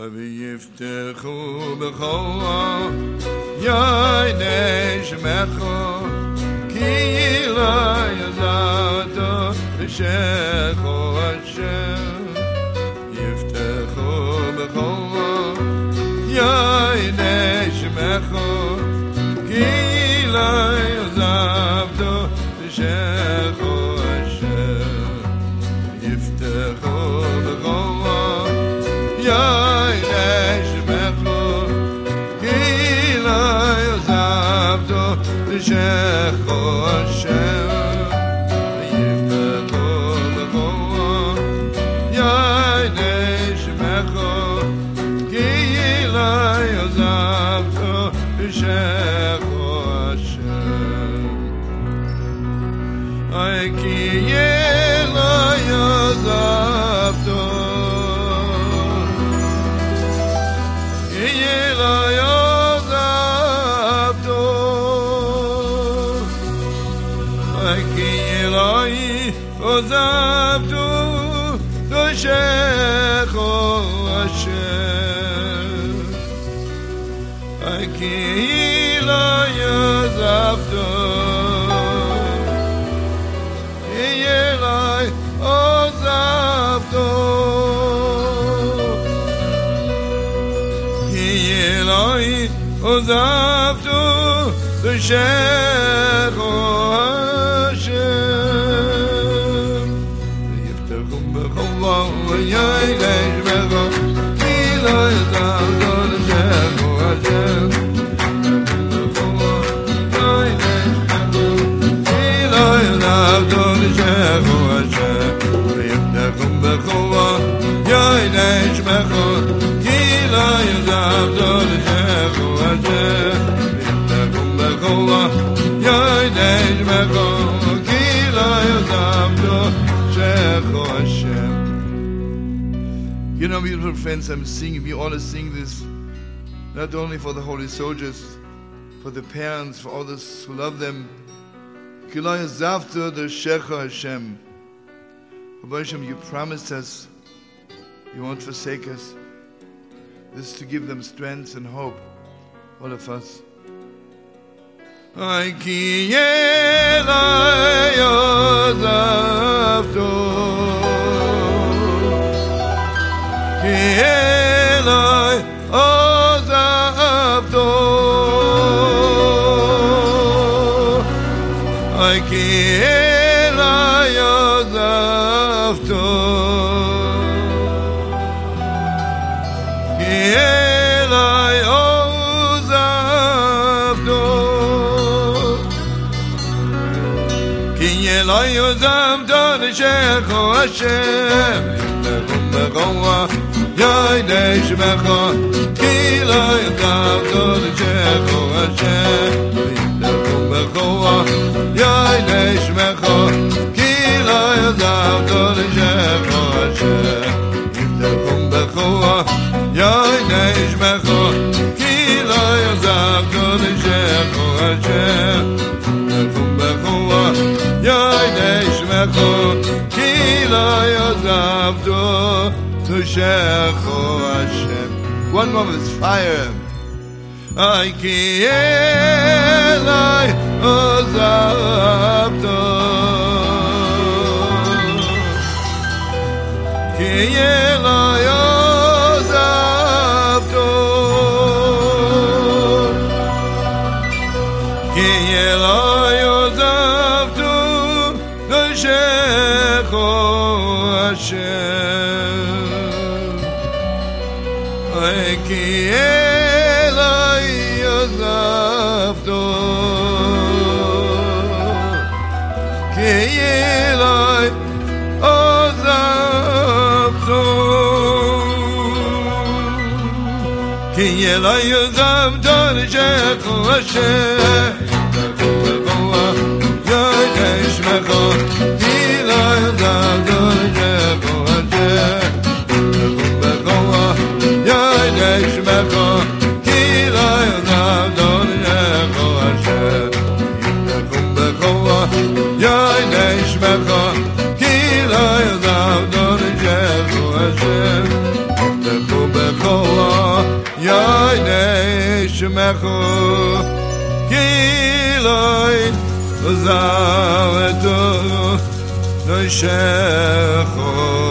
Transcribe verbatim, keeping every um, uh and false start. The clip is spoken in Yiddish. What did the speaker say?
ויפתחו בכל יעני שמך כי לא ידעת בשכו אשר יפתחו בכל יעני שמך כי לא ידעת בשכו אשר יפתחו בכל יעני שמך כי לא ידעת בשכו אשר יפתחו בכל יעני שמך כי לא ידעת בשכו אשר אי כי לא ידעת כי לא ידעת אי כי לא ידעת בשכו אשר אי כי לא ידעת עזבתו בשכו אשר ויפתחו בכל יעני שמך כי לא ידעת בשכו אשר כי לא ידעת בשכו אשר ויפתחו בכל יעני שמך כי לא ידעת בשכו You know, beautiful friends, I'm singing, we all sing this not only for the holy soldiers, for the parents, for all those who love them. Kilaya Zavta the Shecha Hashem. Rabbi Hashem, you promised us you won't forsake us. This is to give them strength and hope, all of us. Ay ki yelay ozavto ki yelay ozavto ay ki yelay ozavto ki yelay לא יזמת לשכו אשר יפתחו בכל יעני שמך כי לא יזמת לשכו אשר יפתחו בכל יעני שמך כי לא יזמת לשכו אשר יפתחו בכל יעני שמך כי לא יזמת לשכו אשר יפתחו בכל יעני שמך כי לא יעזבתו תושכו השם. One more is fire. אי כי אלי עזבתו כי אלי עזבתו כי אלי עזבתו תושכו השם. אי כי אלי עזבתו כי אלי עזבתו כי אלי עזבתו תושכו השם. יעני שמך כי לא יעזבת לשכו אשר יפתחו בכל יעני שמך כי לא יעזבת לשכו אשר יפתחו בכל יעני שמך כי לא יעזבת לשכו אשר יפתחו בכל Yoy neshmecho Kiloy Zavetu Noishecho